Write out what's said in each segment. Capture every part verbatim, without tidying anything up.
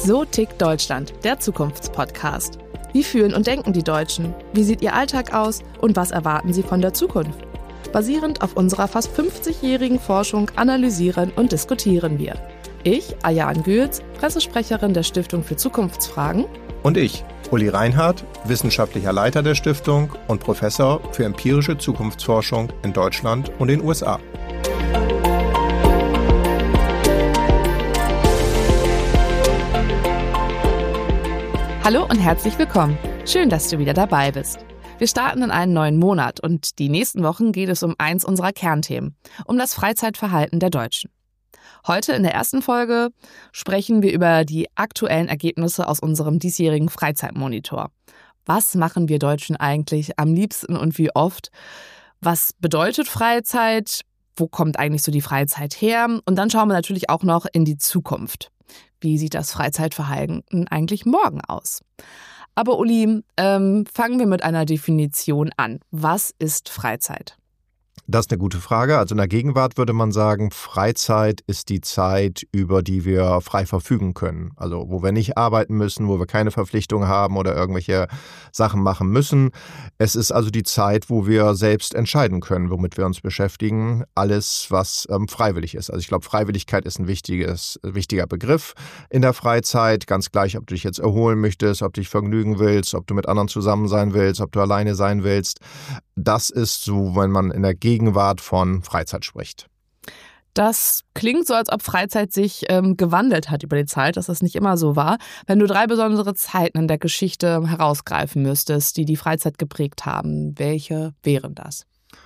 So tickt Deutschland, der Zukunftspodcast. Wie fühlen und denken die Deutschen? Wie sieht ihr Alltag aus? Und was erwarten sie von der Zukunft? Basierend auf unserer fast fünfzigjährigen Forschung analysieren und diskutieren wir. Ich, Ayaan Gülz, Pressesprecherin der Stiftung für Zukunftsfragen. Und ich, Uli Reinhardt, wissenschaftlicher Leiter der Stiftung und Professor für empirische Zukunftsforschung in Deutschland und den U S A. Hallo und herzlich willkommen. Schön, dass du wieder dabei bist. Wir starten in einen neuen Monat und die nächsten Wochen geht es um eins unserer Kernthemen, um das Freizeitverhalten der Deutschen. Heute in der ersten Folge sprechen wir über die aktuellen Ergebnisse aus unserem diesjährigen Freizeitmonitor. Was machen wir Deutschen eigentlich am liebsten und wie oft? Was bedeutet Freizeit? Wo kommt eigentlich so die Freizeit her? Und dann schauen wir natürlich auch noch in die Zukunft. Wie sieht das Freizeitverhalten eigentlich morgen aus? Aber Uli, ähm, fangen wir mit einer Definition an. Was ist Freizeit? Das ist eine gute Frage. Also in der Gegenwart würde man sagen, Freizeit ist die Zeit, über die wir frei verfügen können. Also wo wir nicht arbeiten müssen, wo wir keine Verpflichtungen haben oder irgendwelche Sachen machen müssen. Es ist also die Zeit, wo wir selbst entscheiden können, womit wir uns beschäftigen. Alles, was ähm, freiwillig ist. Also ich glaube, Freiwilligkeit ist ein wichtiges, wichtiger Begriff in der Freizeit. Ganz gleich, ob du dich jetzt erholen möchtest, ob du dich vergnügen willst, ob du mit anderen zusammen sein willst, ob du alleine sein willst. Das ist so, wenn man in der Gegenwart von Freizeit spricht. Das klingt so, als ob Freizeit sich ähm, gewandelt hat über die Zeit, dass das nicht immer so war. Wenn du drei besondere Zeiten in der Geschichte herausgreifen müsstest, die die Freizeit geprägt haben, welche wären das?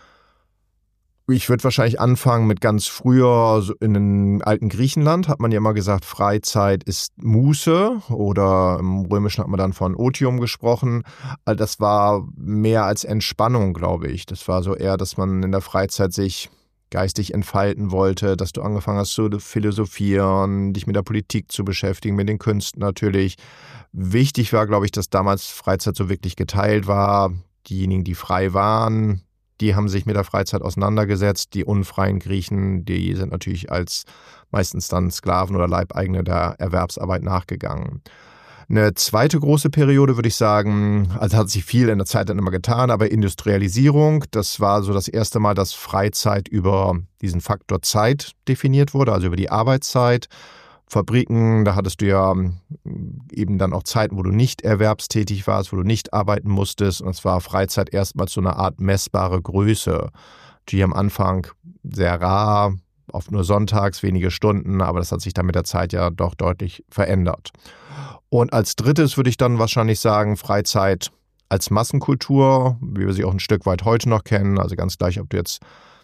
Ich würde wahrscheinlich anfangen mit ganz früher, so in den alten Griechenland hat man ja immer gesagt, Freizeit ist Muße oder im Römischen hat man dann von Otium gesprochen. Das war mehr als Entspannung, glaube ich. Das war so eher, dass man in der Freizeit sich geistig entfalten wollte, dass du angefangen hast zu philosophieren, dich mit der Politik zu beschäftigen, mit den Künsten natürlich. Wichtig war, glaube ich, dass damals Freizeit so wirklich geteilt war. Diejenigen, die frei waren, die haben sich mit der Freizeit auseinandergesetzt. Die unfreien Griechen, die sind natürlich als meistens dann Sklaven oder Leibeigene der Erwerbsarbeit nachgegangen. Eine zweite große Periode, würde ich sagen, also hat sich viel in der Zeit dann immer getan, aber Industrialisierung, das war so das erste Mal, dass Freizeit über diesen Faktor Zeit definiert wurde, also über die Arbeitszeit. Fabriken, da hattest du ja eben dann auch Zeiten, wo du nicht erwerbstätig warst, wo du nicht arbeiten musstest. Und es war Freizeit erstmals so eine Art messbare Größe. Die am Anfang sehr rar, oft nur sonntags, wenige Stunden, aber das hat sich dann mit der Zeit ja doch deutlich verändert. Und als drittes würde ich dann wahrscheinlich sagen, Freizeit als Massenkultur, wie wir sie auch ein Stück weit heute noch kennen. Also ganz gleich, ob du jetzt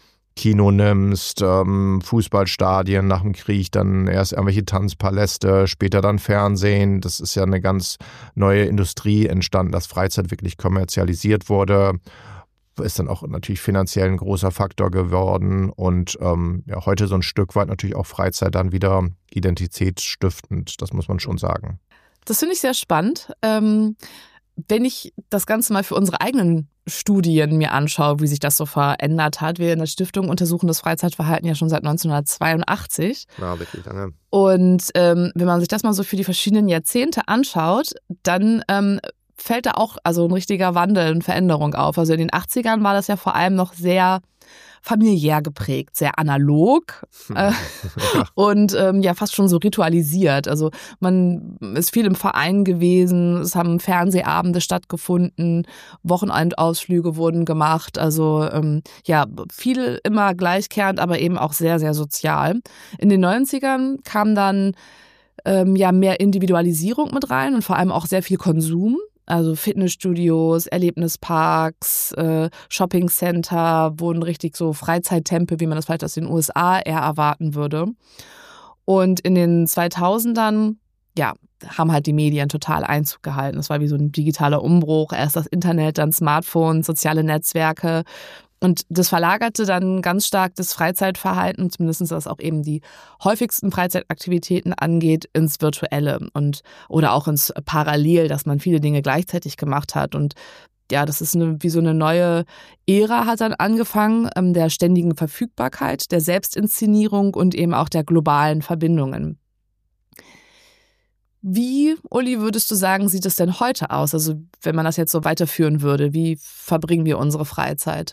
Kino nimmst, ähm, Fußballstadien nach dem Krieg, dann erst irgendwelche Tanzpaläste, später dann Fernsehen. Das ist ja eine ganz neue Industrie entstanden, dass Freizeit wirklich kommerzialisiert wurde. Ist dann auch natürlich finanziell ein großer Faktor geworden und ähm, ja, heute so ein Stück weit natürlich auch Freizeit dann wieder identitätsstiftend, das muss man schon sagen. Das finde ich sehr spannend. Ähm Wenn ich das Ganze mal für unsere eigenen Studien mir anschaue, wie sich das so verändert hat. Wir in der Stiftung untersuchen das Freizeitverhalten ja schon seit neunzehnhundertzweiundachtzig. Ja, wirklich lange. Und ähm, wenn man sich das mal so für die verschiedenen Jahrzehnte anschaut, dann ähm, fällt da auch also ein richtiger Wandel, eine Veränderung auf. Also in den achtzigern war das ja vor allem noch sehr familiär geprägt, sehr analog äh, und ähm, ja fast schon so ritualisiert. Also man ist viel im Verein gewesen, es haben Fernsehabende stattgefunden, Wochenendausflüge wurden gemacht. Also ähm, ja, viel immer gleichkehrend, aber eben auch sehr, sehr sozial. In den neunzigern kam dann ähm, ja mehr Individualisierung mit rein und vor allem auch sehr viel Konsum. Also Fitnessstudios, Erlebnisparks, äh, Shoppingcenter wurden richtig so Freizeittempel, wie man das vielleicht aus den U S A eher erwarten würde. Und in den zweitausendern, ja, haben halt die Medien total Einzug gehalten. Das war wie so ein digitaler Umbruch. Erst das Internet, dann Smartphones, soziale Netzwerke. Und das verlagerte dann ganz stark das Freizeitverhalten, zumindest was auch eben die häufigsten Freizeitaktivitäten angeht, ins Virtuelle und oder auch ins Parallel, dass man viele Dinge gleichzeitig gemacht hat. Und ja, das ist eine, wie so eine neue Ära hat dann angefangen, ähm, der ständigen Verfügbarkeit, der Selbstinszenierung und eben auch der globalen Verbindungen. Wie, Uli, würdest du sagen, sieht es denn heute aus? Also wenn man das jetzt so weiterführen würde, wie verbringen wir unsere Freizeit?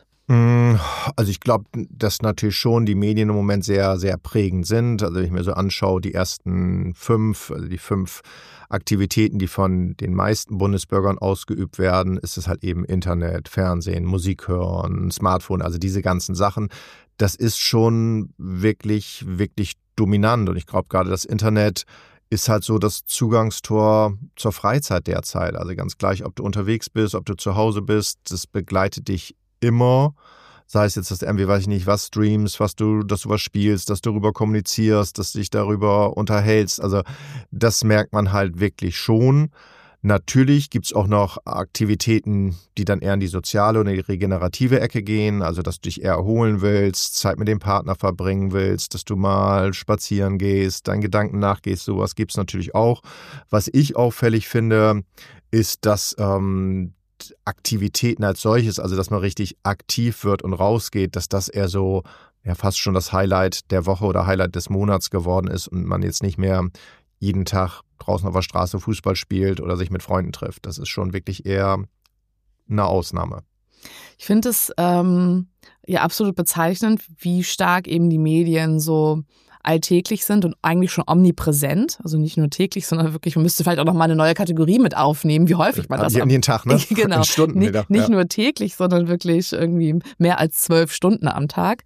Also ich glaube, dass natürlich schon die Medien im Moment sehr, sehr prägend sind. Also wenn ich mir so anschaue, die ersten fünf, also die fünf Aktivitäten, die von den meisten Bundesbürgern ausgeübt werden, ist es halt eben Internet, Fernsehen, Musik hören, Smartphone, also diese ganzen Sachen. Das ist schon wirklich, wirklich dominant. Und ich glaube gerade das Internet ist halt so das Zugangstor zur Freizeit derzeit. Also ganz gleich, ob du unterwegs bist, ob du zu Hause bist, das begleitet dich immer. Sei es jetzt, dass du irgendwie, weiß ich nicht, was streamst, was du, dass du was spielst, dass du darüber kommunizierst, dass du dich darüber unterhältst. Also das merkt man halt wirklich schon. Natürlich gibt es auch noch Aktivitäten, die dann eher in die soziale oder die regenerative Ecke gehen, also dass du dich eher erholen willst, Zeit mit dem Partner verbringen willst, dass du mal spazieren gehst, deinen Gedanken nachgehst, sowas gibt es natürlich auch. Was ich auffällig finde, ist, dass ähm, Aktivitäten als solches, also dass man richtig aktiv wird und rausgeht, dass das eher so ja fast schon das Highlight der Woche oder Highlight des Monats geworden ist und man jetzt nicht mehr jeden Tag draußen auf der Straße Fußball spielt oder sich mit Freunden trifft. Das ist schon wirklich eher eine Ausnahme. Ich finde es ähm, ja absolut bezeichnend, wie stark eben die Medien so alltäglich sind und eigentlich schon omnipräsent. Also nicht nur täglich, sondern wirklich, man müsste vielleicht auch noch mal eine neue Kategorie mit aufnehmen, wie häufig man das... Die jeden Tag, ne? Genau. In Stunden nicht, wieder. Nicht ja. nur täglich, sondern wirklich irgendwie mehr als zwölf Stunden am Tag.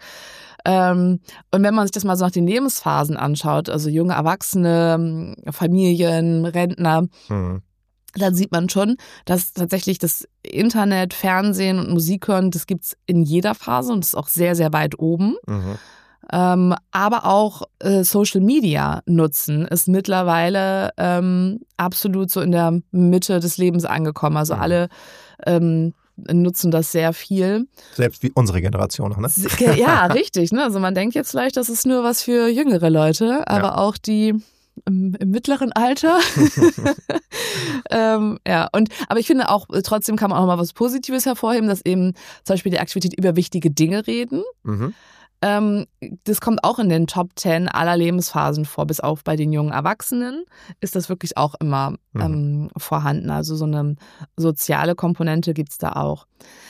Ähm, und wenn man sich das mal so nach den Lebensphasen anschaut, also junge Erwachsene, Familien, Rentner, mhm. dann sieht man schon, dass tatsächlich das Internet, Fernsehen und Musik hören, das gibt's in jeder Phase und das ist auch sehr, sehr weit oben. Mhm. Ähm, aber auch äh, Social Media nutzen ist mittlerweile ähm, absolut so in der Mitte des Lebens angekommen. Also mhm. alle ähm, nutzen das sehr viel. Selbst wie unsere Generation, ne? Ja, richtig. Ne? Also man denkt jetzt vielleicht, das ist nur was für jüngere Leute, aber ja. auch die im, im mittleren Alter. ähm, ja, und aber ich finde auch, trotzdem kann man auch mal was Positives hervorheben, dass eben zum Beispiel die Aktivität über wichtige Dinge reden. Mhm. Ähm, das kommt auch in den Top Ten aller Lebensphasen vor, bis auf bei den jungen Erwachsenen ist das wirklich auch immer mhm. ähm, vorhanden. Also so eine soziale Komponente gibt's da auch.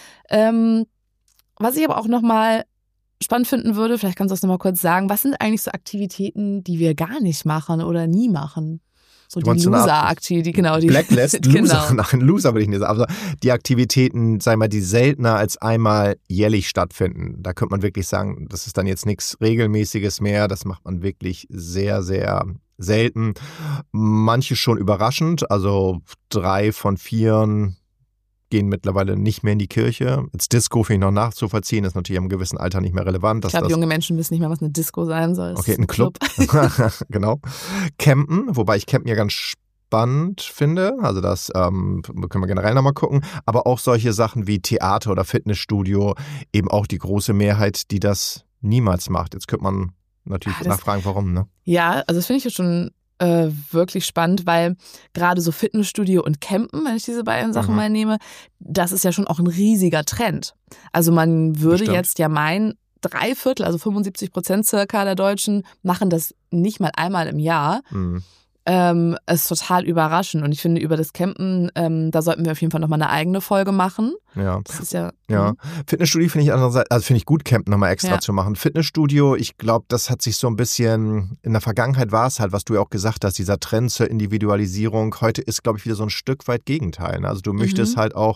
Ähm, was ich aber auch nochmal spannend finden würde, vielleicht kannst du das nochmal kurz sagen, was sind eigentlich so Aktivitäten, die wir gar nicht machen oder nie machen? So die Loser-Aktivität, genau. Die, Blacklist, Loser, genau. Nein, Loser würde ich nicht sagen. Also die Aktivitäten, sagen wir mal, die seltener als einmal jährlich stattfinden. Da könnte man wirklich sagen, das ist dann jetzt nichts Regelmäßiges mehr. Das macht man wirklich sehr, sehr selten. Manche schon überraschend. Also drei von vieren gehen mittlerweile nicht mehr in die Kirche. Als Disco finde ich noch nachzuvollziehen, ist natürlich im gewissen Alter nicht mehr relevant. Ich glaube, junge Menschen wissen nicht mehr, was eine Disco sein soll. Okay, ein Club. Club. Genau. Campen, wobei ich Campen ja ganz spannend finde. Also das ähm, können wir generell nochmal gucken. Aber auch solche Sachen wie Theater oder Fitnessstudio, eben auch die große Mehrheit, die das niemals macht. Jetzt könnte man natürlich ah, das, nachfragen, warum, ne? Ja, also das finde ich ja schon wirklich spannend, weil gerade so Fitnessstudio und Campen, wenn ich diese beiden Sachen mhm. mal nehme, das ist ja schon auch ein riesiger Trend. Also man würde Bestimmt. jetzt ja meinen, drei Viertel, also fünfundsiebzig Prozent circa der Deutschen machen das nicht mal einmal im Jahr. Mhm. Ähm, ist total überraschend und ich finde, über das Campen, ähm, da sollten wir auf jeden Fall nochmal eine eigene Folge machen. Ja. Das ist ja. Ja. Fitnessstudio finde ich andererseits, also finde ich gut, Campen nochmal extra ja. zu machen. Fitnessstudio, ich glaube, das hat sich so ein bisschen, in der Vergangenheit war es halt, was du ja auch gesagt hast, dieser Trend zur Individualisierung. Heute ist, glaube ich, wieder so ein Stück weit Gegenteil. Ne? Also du möchtest mhm. halt auch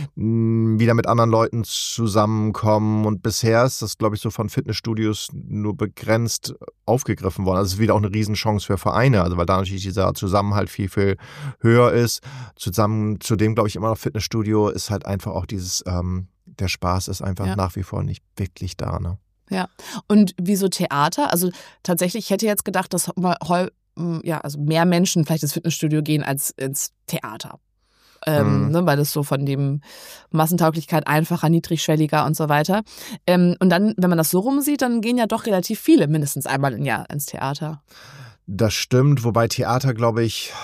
mh, wieder mit anderen Leuten zusammenkommen und bisher ist das, glaube ich, so von Fitnessstudios nur begrenzt aufgegriffen worden. Also es ist wieder auch eine Riesenchance für Vereine, also weil da natürlich dieser Zusammenhalt viel, viel höher ist. Zusammen, zudem glaube ich immer noch Fitnessstudio ist halt einfach auch dieses, ähm, der Spaß ist einfach ja. nach wie vor nicht wirklich da. Ne? Ja, und wieso Theater? Also tatsächlich, ich hätte jetzt gedacht, dass ja, also mehr Menschen vielleicht ins Fitnessstudio gehen als ins Theater. Ähm, mhm. ne, weil das so von dem Massentauglichkeit einfacher, niedrigschwelliger und so weiter. Ähm, und dann, wenn man das so rumsieht, dann gehen ja doch relativ viele mindestens einmal im Jahr ins Theater. Das stimmt, wobei Theater, glaube ich,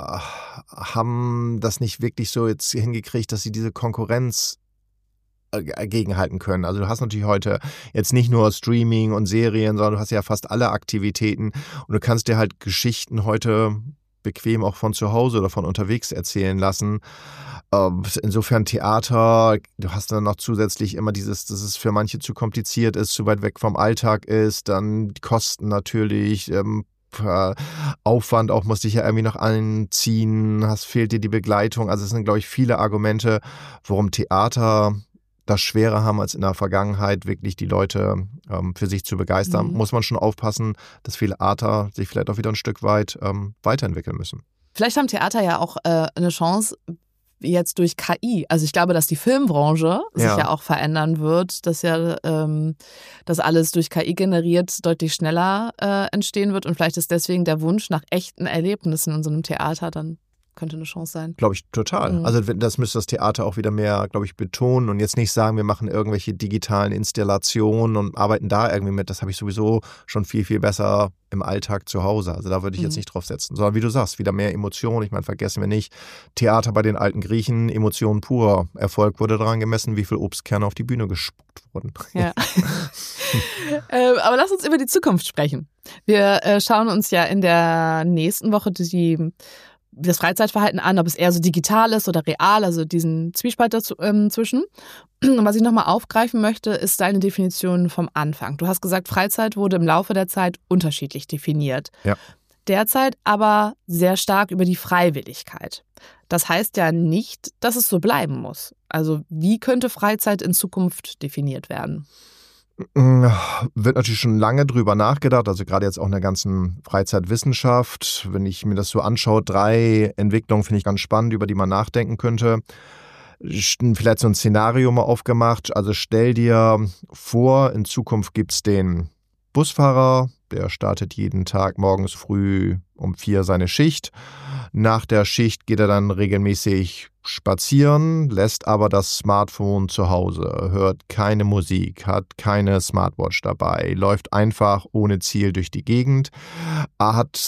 haben das nicht wirklich so jetzt hingekriegt, dass sie diese Konkurrenz gegenhalten können. Also du hast natürlich heute jetzt nicht nur Streaming und Serien, sondern du hast ja fast alle Aktivitäten und du kannst dir halt Geschichten heute bequem auch von zu Hause oder von unterwegs erzählen lassen. Insofern Theater, du hast dann noch zusätzlich immer dieses, dass es für manche zu kompliziert ist, zu weit weg vom Alltag ist, dann die Kosten natürlich, ähm, Aufwand auch, musst dich ja irgendwie noch anziehen, hast, fehlt dir die Begleitung. Also es sind, glaube ich, viele Argumente, warum Theater das schwerer haben als in der Vergangenheit, wirklich die Leute ähm, für sich zu begeistern. Mhm. Muss man schon aufpassen, dass viele Theater sich vielleicht auch wieder ein Stück weit ähm, weiterentwickeln müssen. Vielleicht haben Theater ja auch äh, eine Chance jetzt durch K I. Also ich glaube, dass die Filmbranche sich ja, ja auch verändern wird, dass ja ähm, das alles durch K I generiert deutlich schneller äh, entstehen wird und vielleicht ist deswegen der Wunsch nach echten Erlebnissen in so einem Theater dann könnte eine Chance sein. Glaube ich, total. Mhm. Also das müsste das Theater auch wieder mehr, glaube ich, betonen und jetzt nicht sagen, wir machen irgendwelche digitalen Installationen und arbeiten da irgendwie mit. Das habe ich sowieso schon viel, viel besser im Alltag zu Hause. Also da würde ich mhm. jetzt nicht drauf setzen. Sondern wie du sagst, wieder mehr Emotionen. Ich meine, vergessen wir nicht, Theater bei den alten Griechen, Emotionen pur. Erfolg wurde daran gemessen, wie viel Obstkerne auf die Bühne gespuckt wurden. Ja. äh, aber lass uns über die Zukunft sprechen. Wir äh, schauen uns ja in der nächsten Woche die das Freizeitverhalten an, ob es eher so digital ist oder real, also diesen Zwiespalt dazwischen. Und was ich nochmal aufgreifen möchte, ist deine Definition vom Anfang. Du hast gesagt, Freizeit wurde im Laufe der Zeit unterschiedlich definiert. Ja. Derzeit aber sehr stark über die Freiwilligkeit. Das heißt ja nicht, dass es so bleiben muss. Also wie könnte Freizeit in Zukunft definiert werden? Wird natürlich schon lange drüber nachgedacht, also gerade jetzt auch in der ganzen Freizeitwissenschaft. Wenn ich mir das so anschaue, drei Entwicklungen finde ich ganz spannend, über die man nachdenken könnte. Vielleicht so ein Szenario mal aufgemacht. Also stell dir vor, in Zukunft gibt es den Busfahrer, der startet jeden Tag morgens früh um vier seine Schicht. Nach der Schicht geht er dann regelmäßig spazieren, lässt aber das Smartphone zu Hause, hört keine Musik, hat keine Smartwatch dabei, läuft einfach ohne Ziel durch die Gegend, hat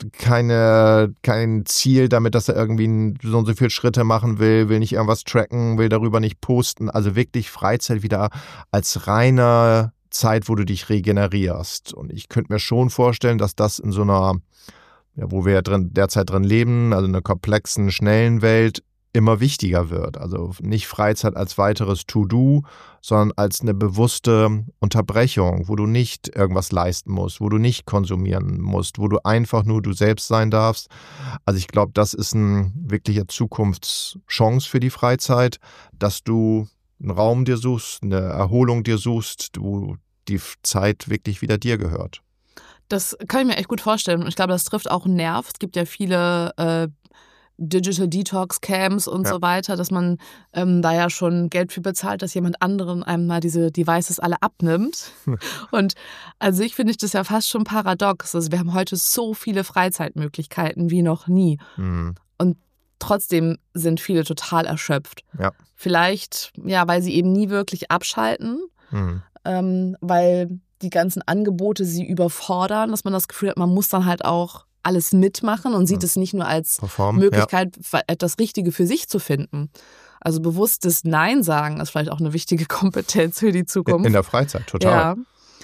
keine, kein Ziel damit, dass er irgendwie so und so viele Schritte machen will, will nicht irgendwas tracken, will darüber nicht posten. Also wirklich Freizeit wieder als reine Zeit, wo du dich regenerierst. Und ich könnte mir schon vorstellen, dass das in so einer, ja, wo wir ja drin, derzeit drin leben, also in einer komplexen, schnellen Welt, immer wichtiger wird. Also nicht Freizeit als weiteres To-Do, sondern als eine bewusste Unterbrechung, wo du nicht irgendwas leisten musst, wo du nicht konsumieren musst, wo du einfach nur du selbst sein darfst. Also ich glaube, das ist eine wirkliche Zukunftschance für die Freizeit, dass du einen Raum dir suchst, eine Erholung dir suchst, wo die Zeit wirklich wieder dir gehört. Das kann ich mir echt gut vorstellen. Und ich glaube, das trifft auch einen Nerv. Es gibt ja viele äh, Digital Detox Camps und ja. so weiter, dass man ähm, da ja schon Geld für bezahlt, dass jemand anderen einem mal diese Devices alle abnimmt. Und also ich finde ich das ja fast schon paradox. Also wir haben heute so viele Freizeitmöglichkeiten wie noch nie. Mhm. Und trotzdem sind viele total erschöpft. Ja. Vielleicht, ja, weil sie eben nie wirklich abschalten, mhm. ähm, weil die ganzen Angebote sie überfordern, dass man das Gefühl hat, man muss dann halt auch alles mitmachen und sieht mhm. es nicht nur als Perform, Möglichkeit, ja. etwas Richtige für sich zu finden. Also bewusstes Nein sagen ist vielleicht auch eine wichtige Kompetenz für die Zukunft. In der Freizeit, total. Ja.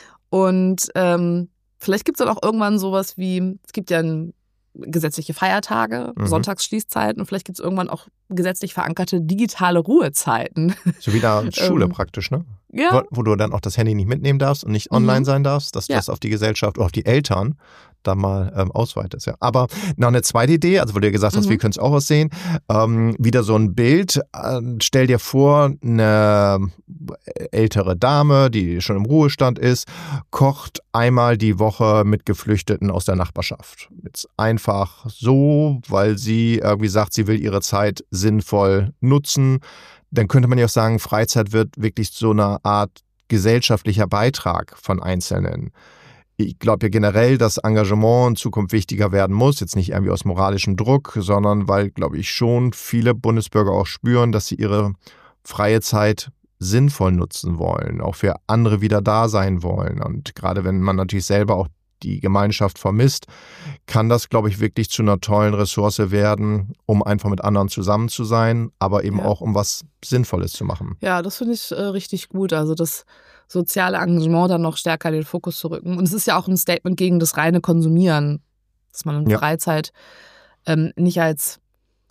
Und ähm, vielleicht gibt es dann auch irgendwann sowas wie, es gibt ja ein gesetzliche Feiertage, mhm. Sonntagsschließzeiten und vielleicht gibt es irgendwann auch gesetzlich verankerte digitale Ruhezeiten. So wie da Schule ähm, praktisch, ne? Ja. Wo, wo du dann auch das Handy nicht mitnehmen darfst und nicht online mhm. sein darfst, dass du ja. das auf die Gesellschaft oder auf die Eltern da mal ähm, ausweitest. Ja. Aber noch eine zweite Idee, also wo du ja gesagt hast, mhm. wie könnte es auch aussehen, ähm, wieder so ein Bild, äh, stell dir vor, eine ältere Dame, die schon im Ruhestand ist, kocht einmal die Woche mit Geflüchteten aus der Nachbarschaft. Jetzt einfach so, weil sie irgendwie sagt, sie will ihre Zeit sinnvoll nutzen. Dann könnte man ja auch sagen, Freizeit wird wirklich so eine Art gesellschaftlicher Beitrag von Einzelnen. Ich glaube ja generell, dass Engagement in Zukunft wichtiger werden muss, jetzt nicht irgendwie aus moralischem Druck, sondern weil, glaube ich, schon viele Bundesbürger auch spüren, dass sie ihre freie Zeit sinnvoll nutzen wollen, auch für andere wieder da sein wollen. Und gerade wenn man natürlich selber auch die Gemeinschaft vermisst, kann das, glaube ich, wirklich zu einer tollen Ressource werden, um einfach mit anderen zusammen zu sein, aber eben ja. auch um was Sinnvolles zu machen. Ja, das finde ich äh, richtig gut. Also das soziale Engagement dann noch stärker in den Fokus zu rücken. Und es ist ja auch ein Statement gegen das reine Konsumieren, dass man in ja. Freizeit ähm, nicht als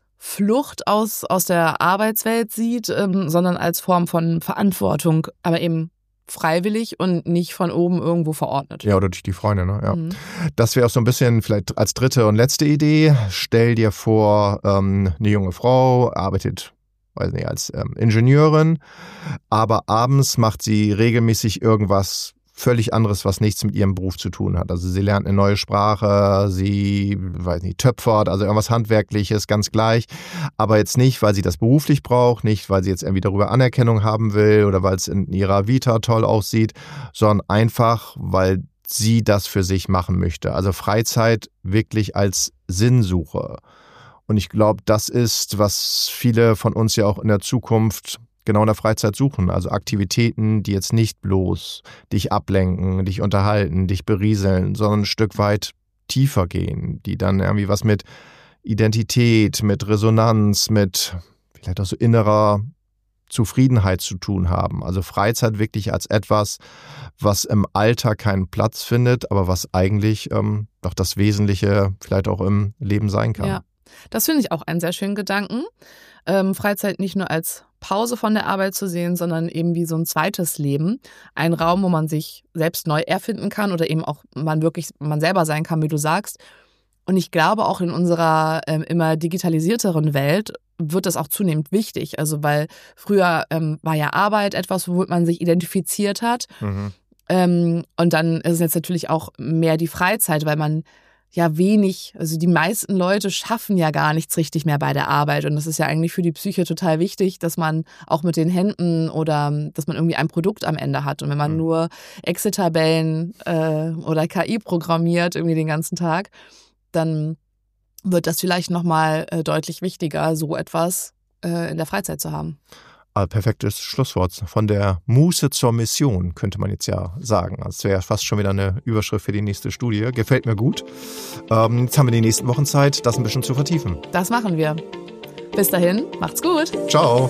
Flucht aus, aus der Arbeitswelt sieht, ähm, sondern als Form von Verantwortung, aber eben freiwillig und nicht von oben irgendwo verordnet. Ja, oder durch die Freunde, ne? Ja. Mhm. Das wäre auch so ein bisschen vielleicht als dritte und letzte Idee. Stell dir vor, ähm, eine junge Frau arbeitet, weiß nicht, als ähm, Ingenieurin, aber abends macht sie regelmäßig irgendwas völlig anderes, was nichts mit ihrem Beruf zu tun hat. Also sie lernt eine neue Sprache, sie, weiß nicht, töpfert, also irgendwas Handwerkliches, ganz gleich. Aber jetzt nicht, weil sie das beruflich braucht, nicht, weil sie jetzt irgendwie darüber Anerkennung haben will oder weil es in ihrer Vita toll aussieht, sondern einfach, weil sie das für sich machen möchte. Also Freizeit wirklich als Sinnsuche. Und ich glaube, das ist, was viele von uns ja auch in der Zukunft genau in der Freizeit suchen. Also Aktivitäten, die jetzt nicht bloß dich ablenken, dich unterhalten, dich berieseln, sondern ein Stück weit tiefer gehen, die dann irgendwie was mit Identität, mit Resonanz, mit vielleicht auch so innerer Zufriedenheit zu tun haben. Also Freizeit wirklich als etwas, was im Alltag keinen Platz findet, aber was eigentlich ähm, doch das Wesentliche vielleicht auch im Leben sein kann. Ja, das finde ich auch einen sehr schönen Gedanken. Ähm, Freizeit nicht nur als Pause von der Arbeit zu sehen, sondern eben wie so ein zweites Leben. Ein Raum, wo man sich selbst neu erfinden kann oder eben auch man wirklich man selber sein kann, wie du sagst. Und ich glaube, auch in unserer ähm, immer digitalisierteren Welt wird das auch zunehmend wichtig. Also weil früher ähm, war ja Arbeit etwas, womit man sich identifiziert hat. Mhm. Ähm, und dann ist es jetzt natürlich auch mehr die Freizeit, weil man ja wenig, also die meisten Leute schaffen ja gar nichts richtig mehr bei der Arbeit. Und das ist ja eigentlich für die Psyche total wichtig, dass man auch mit den Händen oder dass man irgendwie ein Produkt am Ende hat. Und wenn man mhm. nur Excel-Tabellen äh, oder K I programmiert irgendwie den ganzen Tag, dann wird das vielleicht nochmal äh, deutlich wichtiger, so etwas äh, in der Freizeit zu haben. Also perfektes Schlusswort. Von der Muße zur Mission, könnte man jetzt ja sagen. Das wäre fast schon wieder eine Überschrift für die nächste Studie. Gefällt mir gut. Ähm, jetzt haben wir die nächsten Wochen Zeit, das ein bisschen zu vertiefen. Das machen wir. Bis dahin, macht's gut. Ciao.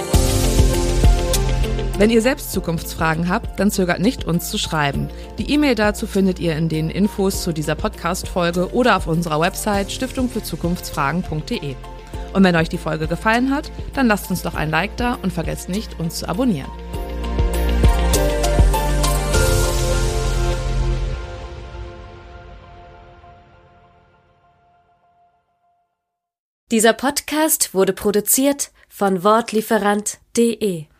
Wenn ihr selbst Zukunftsfragen habt, dann zögert nicht, uns zu schreiben. Die E-Mail dazu findet ihr in den Infos zu dieser Podcast-Folge oder auf unserer Website stiftung für zukunftsfragen punkt de. Und wenn euch die Folge gefallen hat, dann lasst uns doch ein Like da und vergesst nicht, uns zu abonnieren. Dieser Podcast wurde produziert von wortlieferant punkt de.